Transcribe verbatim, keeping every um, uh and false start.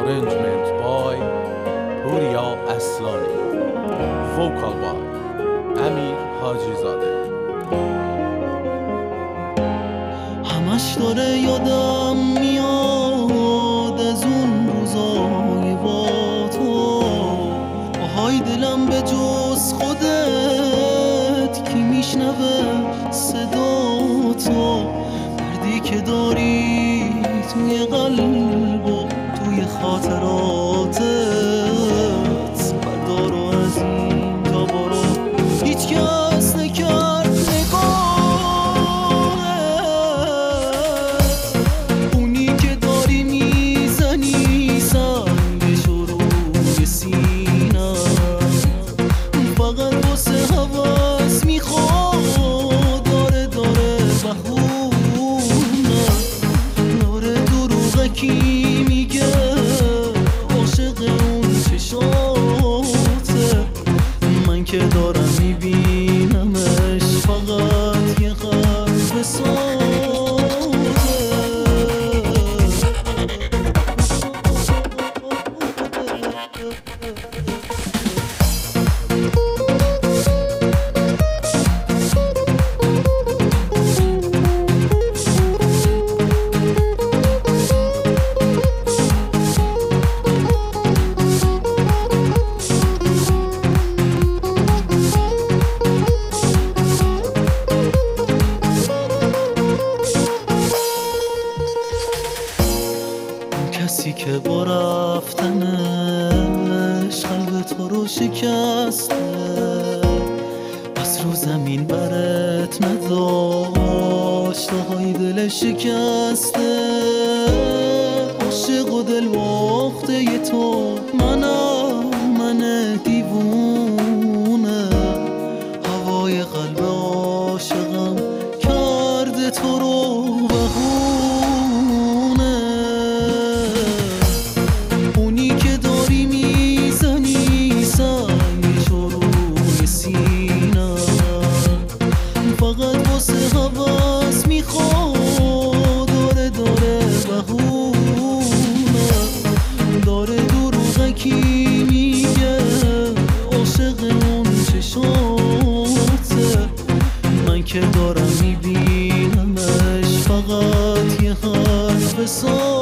Arrangement by Puriya Aslani. Vocal by Amir Hajizadeh. همش داره یادم میاد از اون روزای با تو، آهای دلم به جز خودت کی میشنوه صدا تو، دردی که داری توی قلب و توی خاطراتت، بردار و از این جا برو، هیچ کس نکرد نگاهت، اونی که داری میزنی سنگش رو روی سینه، فقط واسه حواس میخواد داره داره بهونه، داره دروغکی میگه عاشق اون چشاته، من که دارم میبینمش فقط یه قلب ساده. کسی که با رفتنش قلب تو رو شکسته، از رو زمین برت نداشت آهای دل شکسته، عاشق و دل باخته ی تو منم، من دیوونه، هوای قلب عاشقم کرده تو رو بهونه، اونی که داری میزنی سنگش رو روی سینه، فقط واسه حواس میخواد داره داره بهونه، داره دروغکی میگه عاشق اون چشاته، من که دارم میبینمش فقط یه حرف ساده.